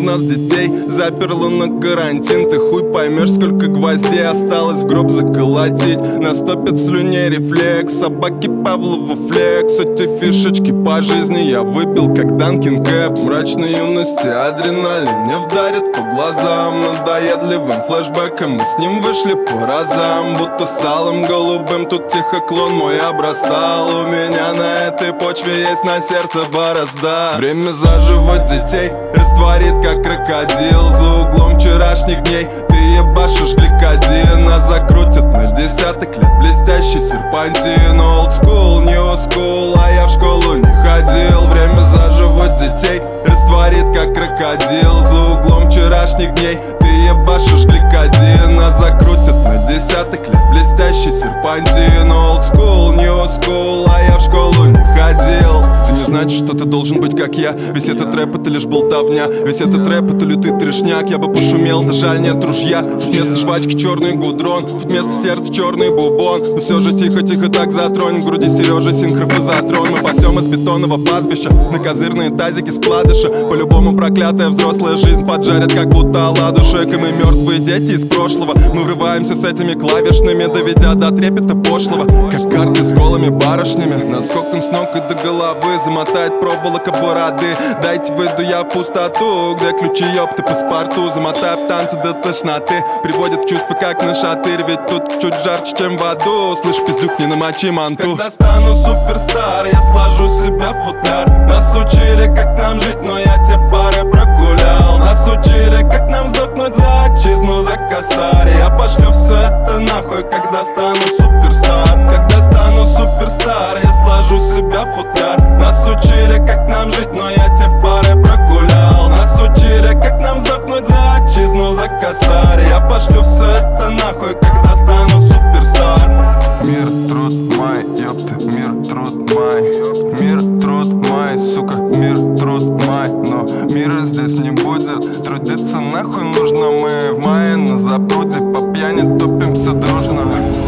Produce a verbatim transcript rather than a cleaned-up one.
в нас детей заперло на карантин. Ты хуй поймешь, сколько гвоздей осталось в гроб заколотить. Наступит слюней рефлекс, собаки Павлова флекс. Эти фишечки по жизни я выпил, как Данкин Кэпс. Мрачной юности адреналин не вдарит по глазам. Надоедливым флешбеком мы с ним вышли по разам. Будто салом голубым тут тихо клон мой обрастал. У меня на этой почве есть на сердце борозда. Время заживать детей растворит, как крокодил. За углом вчерашних дней ты ебашишь гликодин. А закрутит на десяток лет блестящий серпантин. Old school, new school, а я в школу не ходил. Время заживать детей растворит, как крокодил. За углом вчерашних дней ты ебашишь гликодин. А закрутит на десяток лет блестящий серпантин. Old school, new school, а я в школу не ходил. Это не значит, что ты должен быть как я. Весь этот рэп это лишь болтовня. Весь этот рэп это лютый трешняк. Я бы пошумел, да жаль нет ружья. Тут вместо жвачки черный гудрон, тут вместо сердца черный бубон. Но все же тихо-тихо так затронь. В груди Сережа синхрофазотрон. Мы пасем из бетонного пастбища на козырные тазики с вкладыша. По-любому проклятая взрослая жизнь поджарит, как будто оладушек. И мы мертвые дети из прошлого. Мы врываемся с этими клавишными, доведя до трепета пошлого. Как карты с голыми барышнями, наскоком с ног и до головы. Замотает проволока бороды. Дайте выйду я в пустоту, где ключи ёпты паспорту. Замотая в танцы до тошноты, приводит чувства как на шатырь. Ведь тут чуть жарче, чем в аду. Слышь, пиздюк, не намочи манту. Когда стану суперстар, я сложу себя в футляр. Нас учили, как нам жить, но я те пары прогулял. Нас учили, как нам сдохнуть за отчизну, за косарь. Я пошлю все это нахуй, когда стану суперстар. Когда стану суперстар, я сложу себя в футляр. Нас учили, как нам жить, но я те пары прогулял. Нас учили, как нам сдохнуть за отчизну, за косарь. Я пошлю все это нахуй, когда стану суперстар. Мир, труд, май, ёпта, мир, труд, май. Мир, труд, май, сука, мир, труд, май. Но мира здесь не будет, трудиться нахуй нужно. Мы в мае на запруде по пьяни топимся дружно.